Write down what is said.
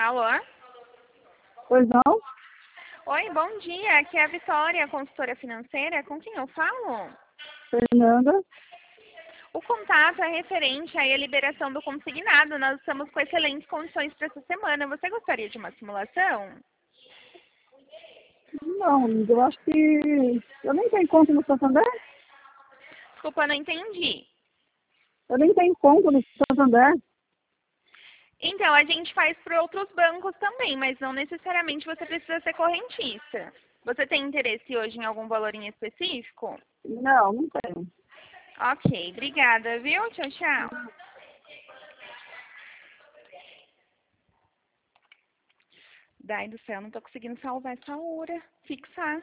Alô? Pois não? Oi, bom dia. Aqui é a Vitória, consultora financeira. Com quem eu falo? Fernanda? O contato é referente à liberação do consignado. Nós estamos com excelentes condições para essa semana. Você gostaria de uma simulação? Não, eu acho que eu nem tenho conta no Santander. Desculpa, não entendi. Eu nem tenho conta no Santander. Então, a gente faz para outros bancos também, mas não necessariamente você precisa ser correntista. Você tem interesse hoje em algum valor em específico? Não, não tenho. Ok, obrigada, viu? Tchau, tchau. Dai do céu, não tô conseguindo salvar essa hora. Fixar.